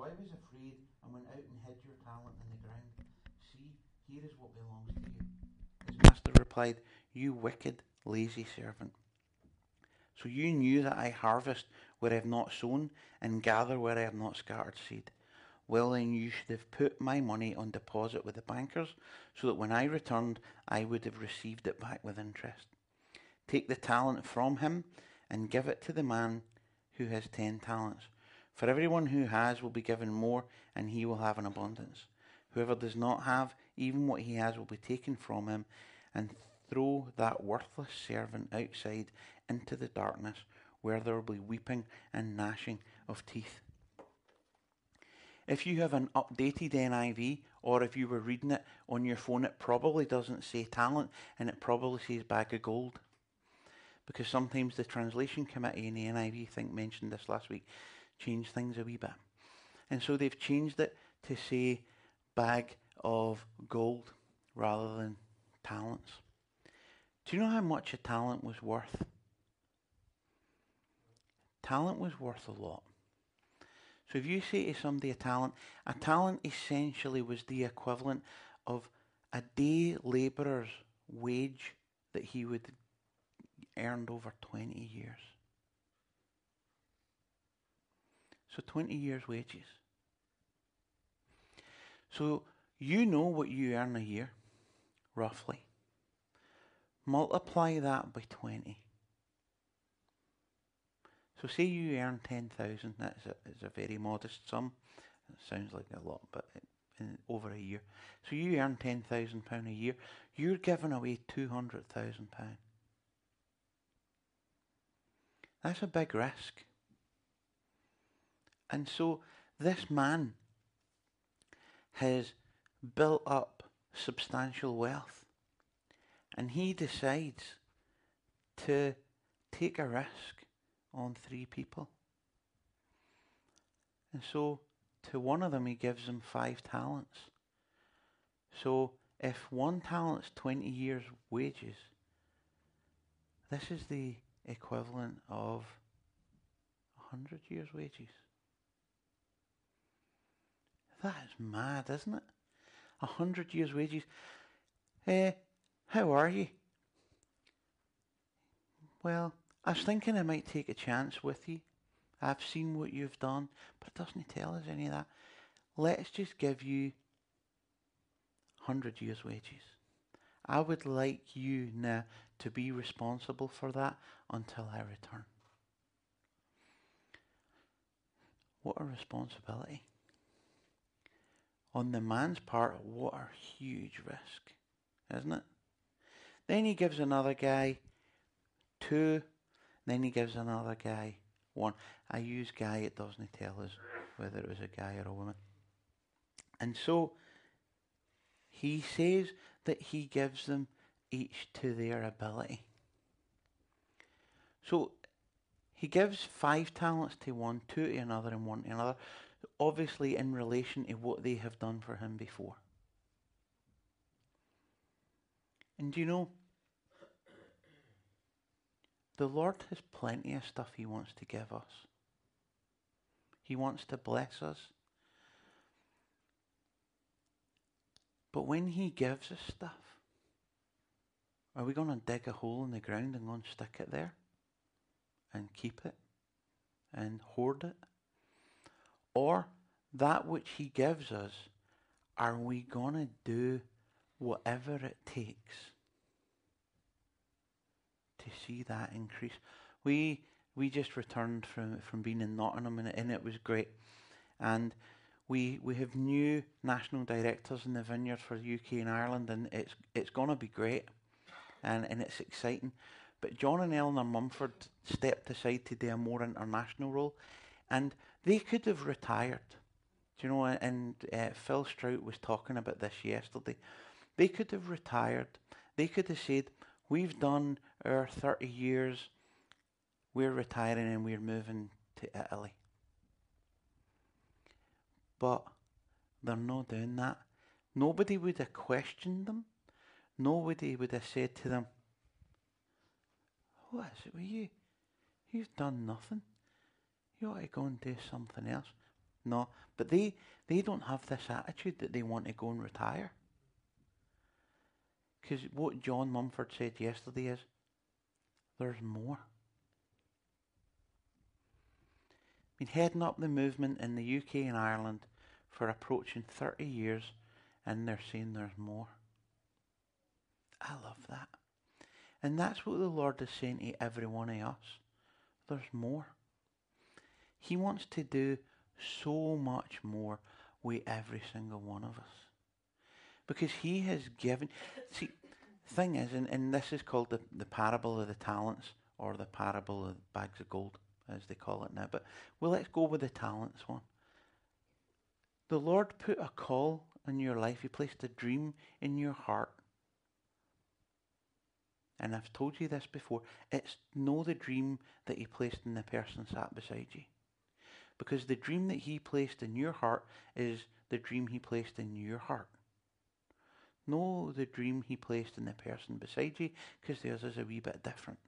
I was afraid and went out and hid your talent in the ground. See, here is what belongs to you. His master replied, You wicked, lazy servant. So you knew that I harvest where I have not sown and gather where I have not scattered seed. Well, then you should have put my money on deposit with the bankers, so that when I returned, I would have received it back with interest. Take the talent from him and give it to the man who has 10 talents. For everyone who has will be given more, and he will have an abundance. Whoever does not have, even what he has will be taken from him, and throw that worthless servant outside into the darkness, where there will be weeping and gnashing of teeth. If you have an updated NIV, or if you were reading it on your phone, it probably doesn't say talent, and it probably says bag of gold. Because sometimes the translation committee in the NIV, I think mentioned this last week, changed things a wee bit. And so they've changed it to say bag of gold rather than talents. Do you know how much a talent was worth? Talent was worth a lot. So if you say to somebody a talent essentially was the equivalent of a day labourer's wage that he would earned over 20 years. So 20 years wages. So you know what you earn a year, roughly. Multiply that by 20. So say you earn 10,000, it's a very modest sum. It sounds like a lot, but over a year. So you earn £10,000 a year, you're giving away £200,000. That's a big risk. And so this man has built up substantial wealth, and he decides to take a risk on 3 people. And so to one of them he gives them 5 talents. So if 1 talent's 20 years wages, this is the equivalent of 100 years wages. That is mad, isn't it? 100 years wages. How are you? Well, I was thinking I might take a chance with you. I've seen what you've done, but it doesn't tell us any of that. Let's just give you 100 years wages. I would like you now to be responsible for that until I return. What a responsibility. On the man's part, what a huge risk, isn't it? Then he gives another guy 2, then he gives another guy 1. I use guy, it doesn't tell us whether it was a guy or a woman. And so he says that he gives them each to their ability. So he gives 5 talents to one, 2 to another, and 1 to another, obviously in relation to what they have done for him before. And you know, the Lord has plenty of stuff he wants to give us. He wants to bless us. But when he gives us stuff, are we going to dig a hole in the ground and go and stick it there? And keep it? And hoard it? Or that which he gives us, are we going to do whatever it takes to see that increase? We just returned from being in Nottingham, and it was great. And we have new national directors in the vineyard for the UK and Ireland, and it's going to be great, and it's exciting. But John and Eleanor Mumford stepped aside to do a more international role, and they could have retired. Do you know, and Phil Strout was talking about this yesterday. They could have retired. They could have said, we've done our 30 years, we're retiring and we're moving to Italy. But they're not doing that. Nobody would have questioned them. Nobody would have said to them, what is it with you? You've done nothing. You ought to go and do something else. No, but they don't have this attitude that they want to go and retire. Because what John Mumford said yesterday is, there's more. Been heading up the movement in the UK and Ireland for approaching 30 years, and they're saying there's more. I love that. And that's what the Lord is saying to every one of us. There's more. He wants to do so much more with every single one of us. Because he has given... See, thing is, and this is called the parable of the talents, or the parable of bags of gold, as they call it now. But well, let's go with the talents one. The Lord put a call in your life. He placed a dream in your heart. And I've told you this before. It's no the dream that he placed in the person sat beside you. Because the dream that he placed in your heart is the dream he placed in your heart. No the dream he placed in the person beside you, because theirs is a wee bit different.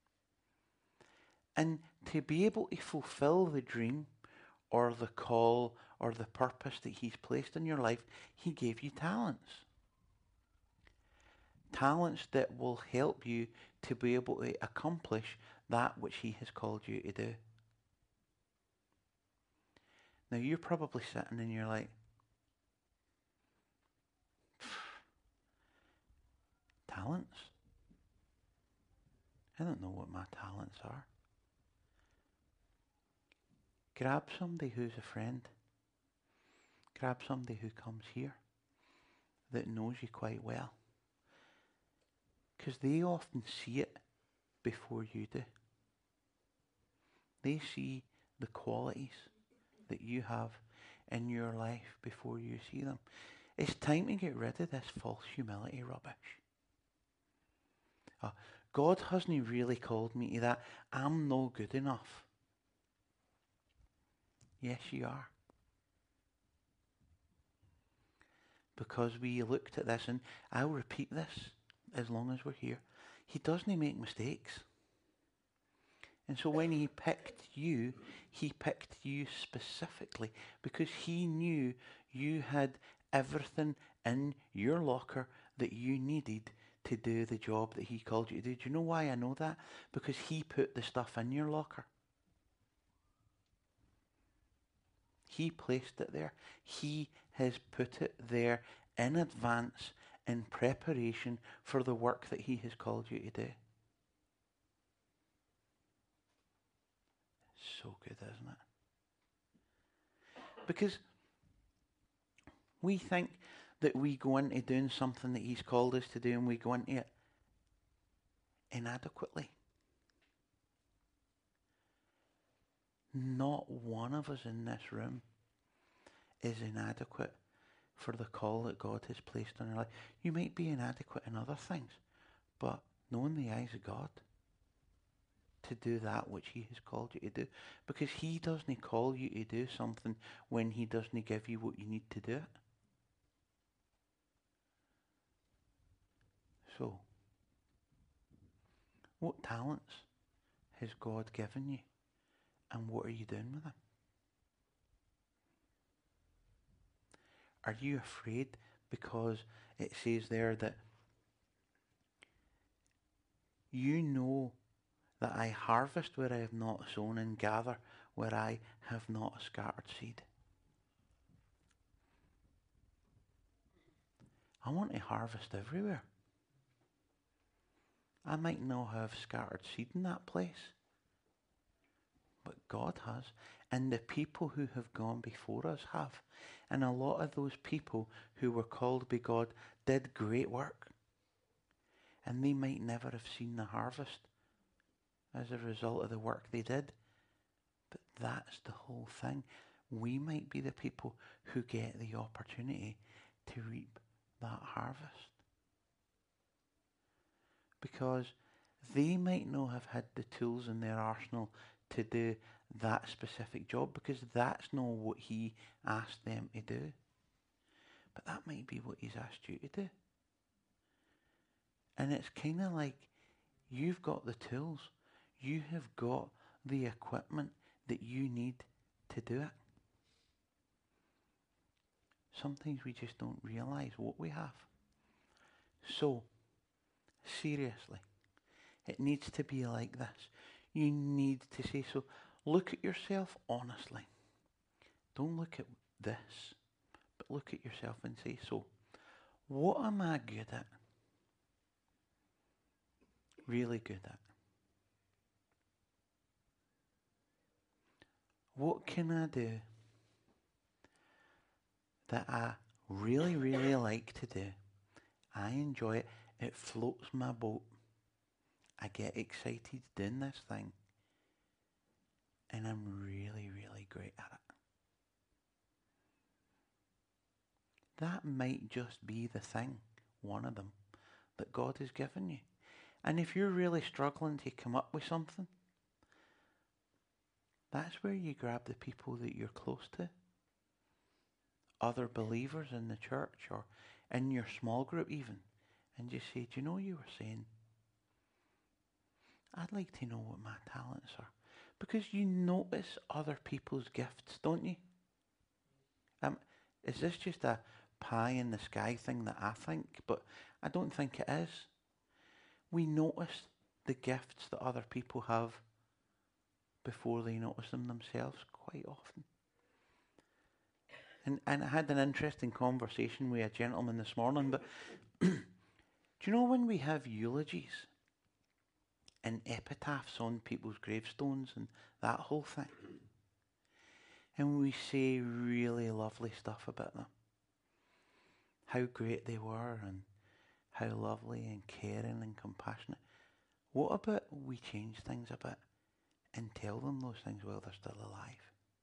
And to be able to fulfill the dream or the call or the purpose that he's placed in your life, he gave you talents. Talents that will help you to be able to accomplish that which he has called you to do. Now you're probably sitting and you're like, talents? I don't know what my talents are. Grab somebody who's a friend. Grab somebody who comes here that knows you quite well. Because they often see it before you do. They see the qualities that you have in your life before you see them. It's time to get rid of this false humility rubbish. God hasn't really called me to that. I'm no good enough. Yes, you are. Because we looked at this, and I'll repeat this as long as we're here. He doesn't make mistakes. And so when he picked you specifically because he knew you had everything in your locker that you needed to do the job that he called you to do. Do you know why I know that? Because he put the stuff in your locker. He placed it there. He has put it there in advance in preparation for the work that he has called you to do. So good, isn't it? Because we think that we go into doing something that he's called us to do, and we go into it inadequately. Not one of us in this room is inadequate for the call that God has placed on our life. You might be inadequate in other things, but knowing the eyes of God to do that which he has called you to do, because he doesn't call you to do something when he doesn't give you what you need to do it. So, what talents has God given you, and what are you doing with them? Are you afraid because it says there that you know that I harvest where I have not sown and gather where I have not scattered seed? I want to harvest everywhere. I might not have scattered seed in that place, but God has. And the people who have gone before us have. And a lot of those people who were called by God did great work. And they might never have seen the harvest as a result of the work they did. But that's the whole thing. We might be the people who get the opportunity to reap that harvest. Because they might not have had the tools in their arsenal to do that specific job, because that's not what he asked them to do. But that might be what he's asked you to do. And it's kind of like you've got the tools. You have got the equipment that you need to do it. sometimes we just don't realise what we have. So, seriously, it needs to be like this. You need to say so. Look at yourself honestly. Don't look at this, but look at yourself and say, so, what am I good at? Really good at? What can I do that I really, really like to do? I enjoy it. It floats my boat. I get excited doing this thing. And I'm really, really great at it. That might just be the thing, one of them, that God has given you. And if you're really struggling to come up with something, that's where you grab the people that you're close to. Other believers in the church or in your small group even. And just say, do you know, you were saying, I'd like to know what my talents are. Because you notice other people's gifts, don't you? Is this just a pie in the sky thing that I think? But I don't think it is. We notice the gifts that other people have before they notice them themselves quite often. And I had an interesting conversation with a gentleman this morning, but do you know when we have eulogies and epitaphs on people's gravestones and that whole thing? And we say really lovely stuff about them. How great they were and how lovely and caring and compassionate. What about we change things a bit and tell them those things while they're still alive?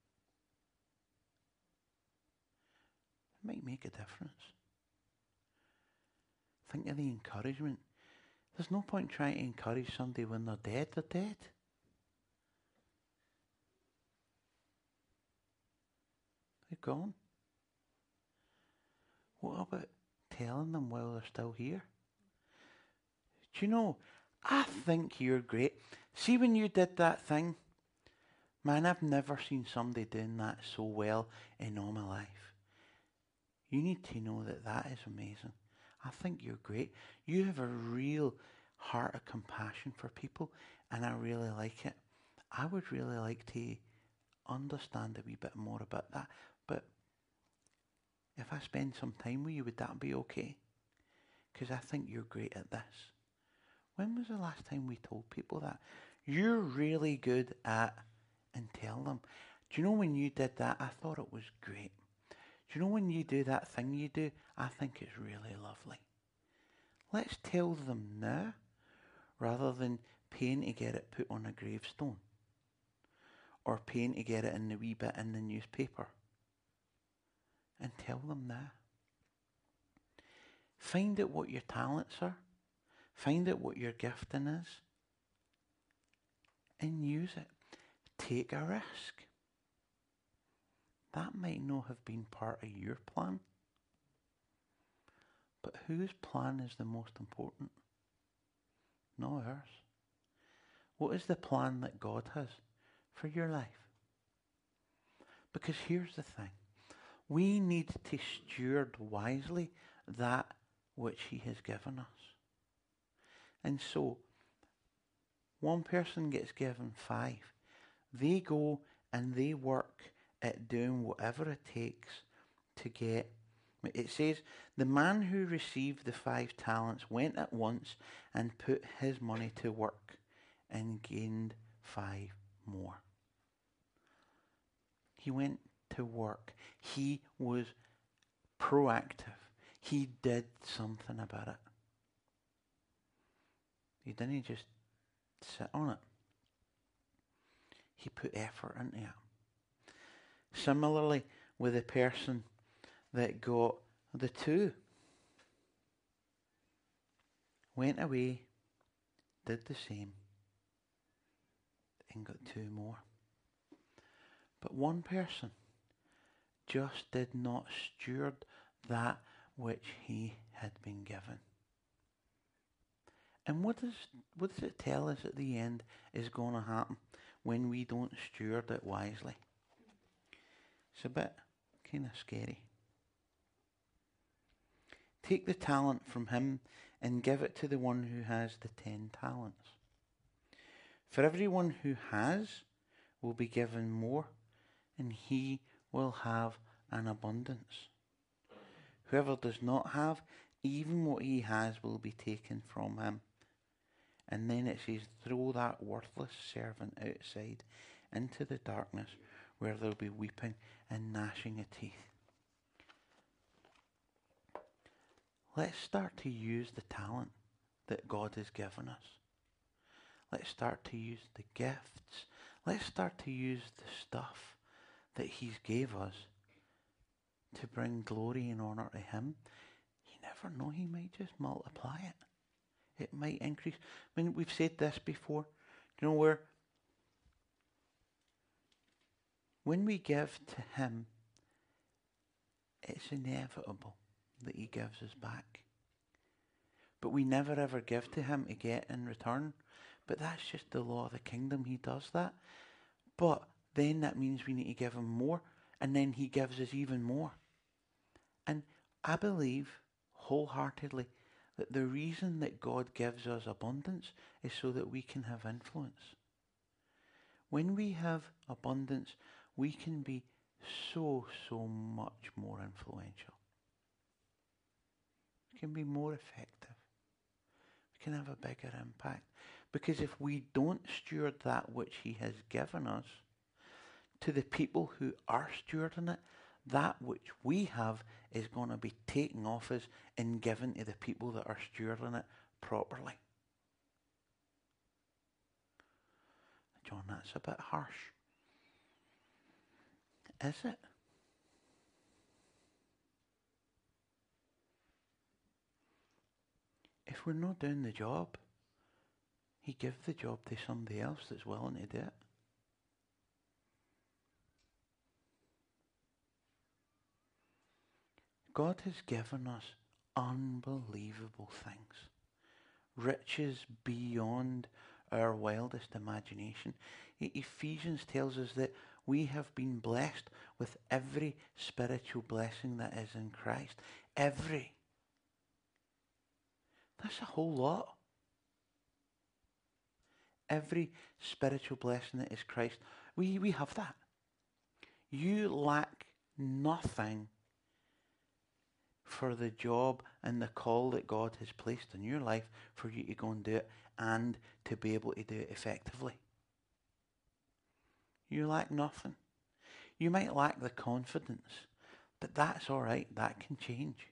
It might make a difference. Think of the encouragement. There's no point trying to encourage somebody when they're dead. They're dead. They're gone. What about telling them while they're still here? Do you know, I think you're great. See when you did that thing? Man, I've never seen somebody doing that so well in all my life. You need to know that that is amazing. I think you're great. You have a real heart of compassion for people, and I really like it. I would really like to understand a wee bit more about that. But if I spend some time with you, would that be okay? Because I think you're great at this. When was the last time we told people that? You're really good at, and tell them. Do you know when you did that, I thought it was great. Do you know when you do that thing you do, I think it's really lovely. Let's tell them now, rather than paying to get it put on a gravestone, or paying to get it in the wee bit in the newspaper. And tell them now. Find out what your talents are. Find out what your gifting is. And use it. Take a risk. That might not have been part of your plan. But whose plan is the most important? Not ours. What is the plan that God has for your life? Because here's the thing. We need to steward wisely that which He has given us. And so, one person gets given 5. They go and they work at doing whatever it takes to get. It says, the man who received the 5 talents went at once and put his money to work and gained 5 more. He went to work. He was proactive. He did something about it. He didn't just sit on it. He put effort into it. Similarly, with the person that got the 2. Went away, did the same, and got 2 more. But one person just did not steward that which he had been given. And what does it tell us at the end is going to happen when we don't steward it wisely? It's a bit kind of scary. Take the talent from him and give it to the one who has the 10 talents. For everyone who has will be given more, and he will have an abundance. Whoever does not have, even what he has will be taken from him. And then it says, throw that worthless servant outside into the darkness, where there will be weeping and gnashing of teeth. Let's start to use the talent that God has given us. Let's start to use the gifts. Let's start to use the stuff that he's gave us to bring glory and honour to him. You never know, he might just multiply it. It might increase. I mean, we've said this before. You know, when we give to him, it's inevitable that he gives us back. But we never ever give to him to get in return. But that's just the law of the kingdom. He does that. But then that means we need to give him more. And then he gives us even more. And I believe wholeheartedly that the reason that God gives us abundance is so that we can have influence. When we have abundance, we can be so much more influential. We can be more effective. We can have a bigger impact. Because if we don't steward that which he has given us to the people who are stewarding it, that which we have is going to be taken off us and given to the people that are stewarding it properly. John, that's a bit harsh. Is it? If we're not doing the job, he gives the job to somebody else that's willing to do it. God has given us unbelievable things. Riches beyond our wildest imagination. Ephesians tells us that we have been blessed with every spiritual blessing that is in Christ. Every. That's a whole lot. Every spiritual blessing that is Christ. We have that. You lack nothing for the job and the call that God has placed in your life for you to go and do it and to be able to do it effectively. You lack nothing. You might lack the confidence, but that's all right. That can change.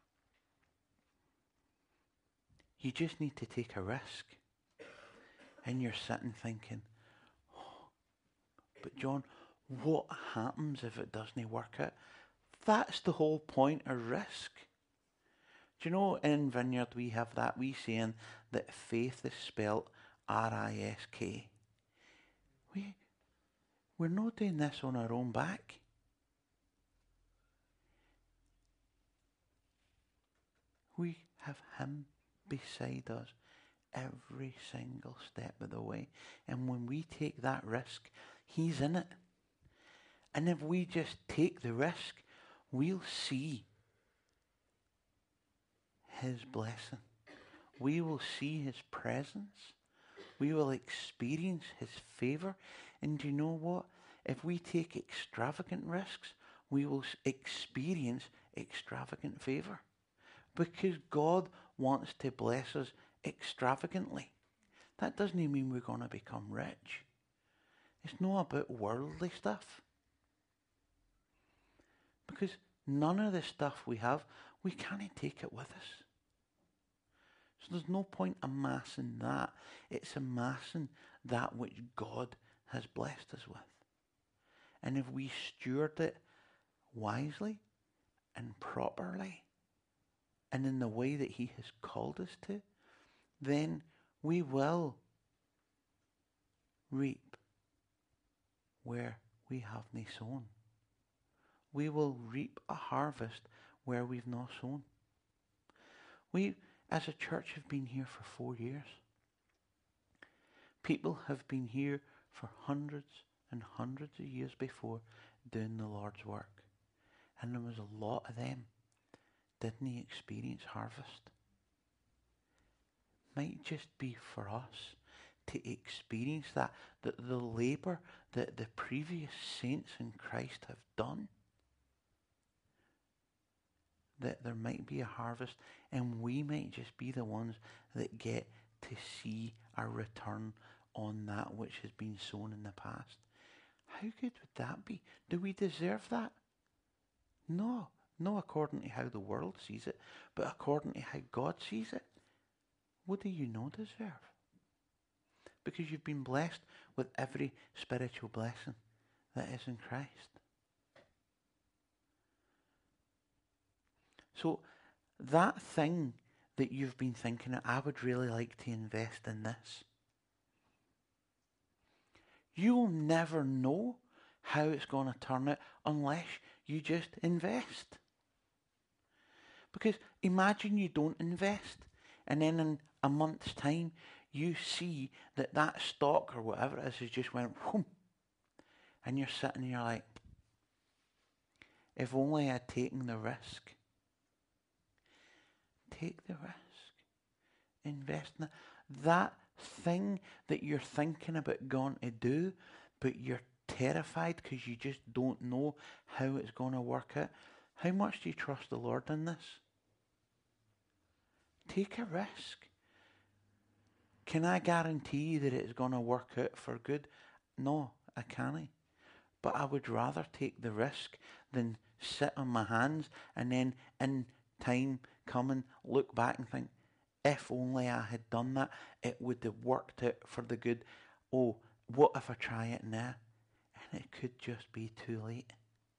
You just need to take a risk. And you're sitting thinking, oh, but John, what happens if it doesn't work out? That's the whole point of risk. Do you know in Vineyard we have that wee saying that faith is spelt R-I-S-K. We're not doing this on our own back. We have him beside us every single step of the way. And when we take that risk, he's in it. And if we just take the risk, we'll see his blessing. We will see his presence. We will experience his favor. And do you know what? If we take extravagant risks, we will experience extravagant favor. Because God wants to bless us extravagantly. That doesn't mean we're going to become rich. It's not about worldly stuff. Because none of the stuff we have, we can't take it with us. So there's no point amassing that. It's amassing that which God has blessed us with. And if we steward it wisely and properly and in the way that he has called us to, then we will reap where we have not sown. We will reap a harvest where we've not sown. We, as a church, have been here for 4 years. People have been here for hundreds and hundreds of years before doing the Lord's work. And there was a lot of them didn't experience harvest. Might just be for us to experience that the labour that the previous saints in Christ have done, that there might be a harvest, and we might just be the ones that get to see a return on that which has been sown in the past. How good would that be? Do we deserve that? No. Not according to how the world sees it, but according to how God sees it. What do you not deserve? Because you've been blessed with every spiritual blessing that is in Christ. So that thing that you've been thinking of, I would really like to invest in this. You'll never know how it's going to turn out unless you just invest. Because imagine you don't invest, and then in a month's time you see that that stock or whatever it is has just went whoom, and you're sitting and you're like, if only I'd taken the risk. Take the risk. Invest in it. That thing that you're thinking about going to do, but you're terrified because you just don't know how it's going to work out. How much do you trust the Lord in this? Take a risk. Can I guarantee that it's going to work out for good? No, I can't. But I would rather take the risk than sit on my hands and then in time come and look back and think, if only I had done that, it would have worked out for the good. Oh, what if I try it now? And it could just be too late.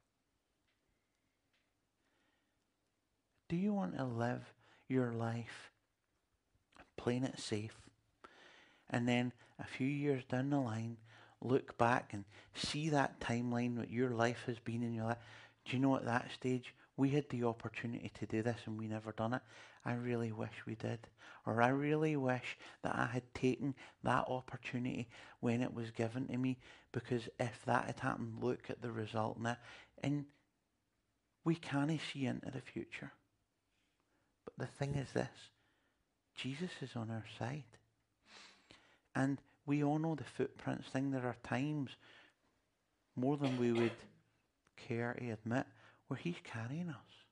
Do you want to live your life playing it safe, and then a few years down the line look back and see that timeline that your life has been in your life? Do you know at that stage we had the opportunity to do this and we never done it? I really wish we did. Or I really wish that I had taken that opportunity when it was given to me, because if that had happened, look at the result now. And we can't see into the future. But the thing is this, Jesus is on our side. And we all know the footprints thing. There are times, more than we would care to admit, where he's carrying us.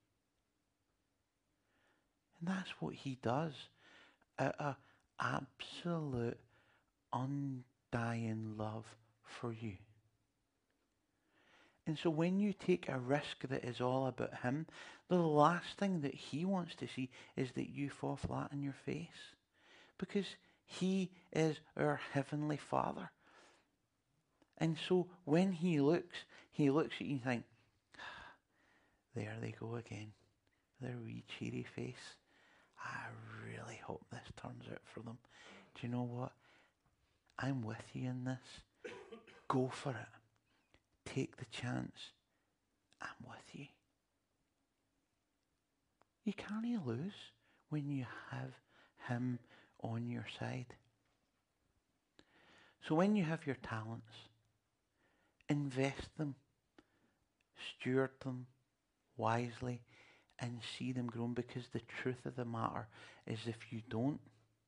And that's what he does out of absolute undying love for you. And so when you take a risk that is all about him, the last thing that he wants to see is that you fall flat on your face. Because he is our heavenly Father. And so when he looks at you and thinks, there they go again. Their wee cheery face. I really hope this turns out for them. Do you know what? I'm with you in this. Go for it. Take the chance. I'm with you. You can't lose when you have him on your side. So when you have your talents, invest them, steward them wisely, and see them grown, because the truth of the matter is, if you don't,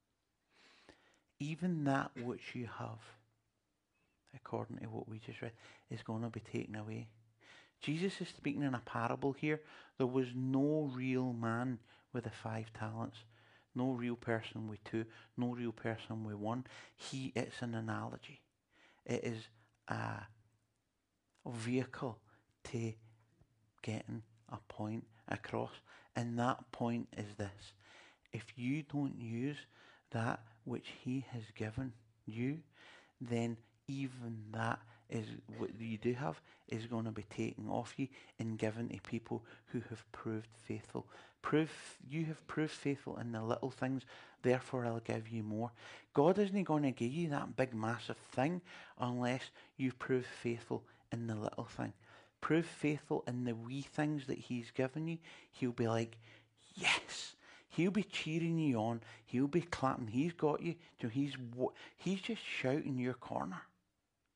even that which you have, according to what we just read, is going to be taken away. Jesus is speaking in a parable here. There was no real man with the 5 talents, no real person with 2, no real person with 1. It's an analogy. It is a vehicle to getting a point across. And that point is this: if you don't use that which he has given you, then even that is what you do have is going to be taken off you and given to people who have proved faithful. You have proved faithful in the little things, therefore I'll give you more. God isn't going to give you that big massive thing unless you prove faithful in the little thing. Prove faithful in the wee things that he's given you. He'll be like, yes. He'll be cheering you on. He'll be clapping. He's got you. He's just shouting your corner.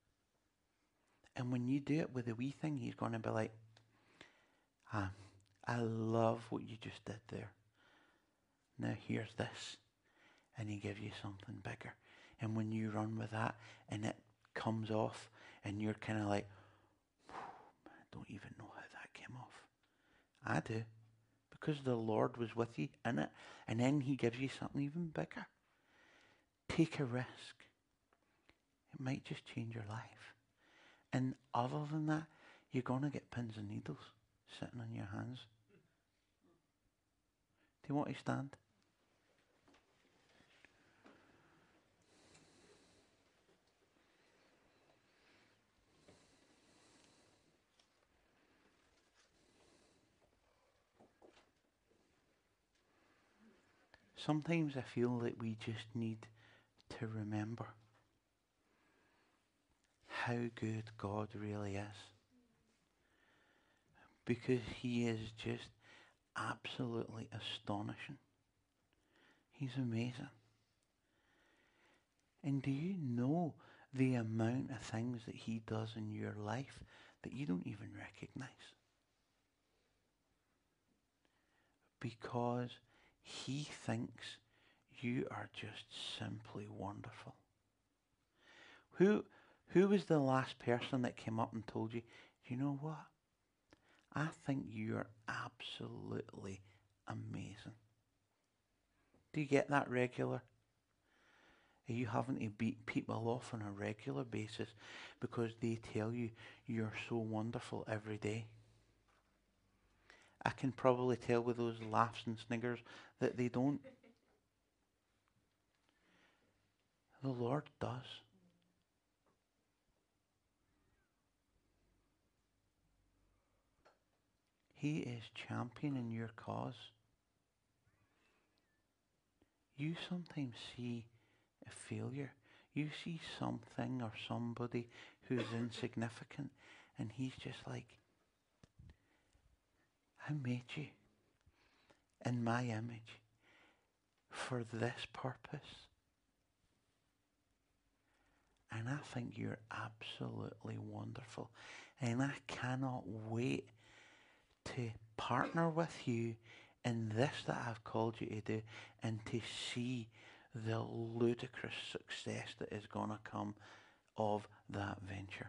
And when you do it with the wee thing, he's going to be like, I I love what you just did there. Now here's this. And he gives you something bigger. And when you run with that and it comes off and you're kind of like, I don't even know how that came off. I do. Because the Lord was with you in it. And then he gives you something even bigger. Take a risk. It might just change your life. And other than that, you're going to get pins and needles sitting on your hands. Do you want to stand? Sometimes I feel that we just need to remember how good God really is. Because he is just absolutely astonishing. He's amazing. And do you know the amount of things that he does in your life that you don't even recognize? Because he thinks you are just simply wonderful. Who was the last person that came up and told you, you know what? I think you're absolutely amazing. Do you get that regular? Are you having to beat people off on a regular basis because they tell you you're so wonderful every day? I can probably tell with those laughs and sniggers that they don't. The Lord does. He is championing your cause. You sometimes see a failure. You see something or somebody who's insignificant, and he's just like, I made you in my image for this purpose. And I think you're absolutely wonderful. And I cannot wait to partner with you in this that I've called you to do, and to see the ludicrous success that is going to come of that venture.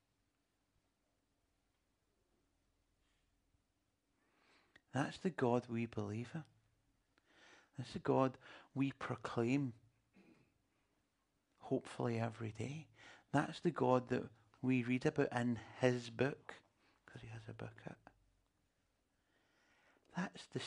That's the God we believe in. That's the God we proclaim, hopefully every day. That's the God that we read about in his book, because he has a book out. That's the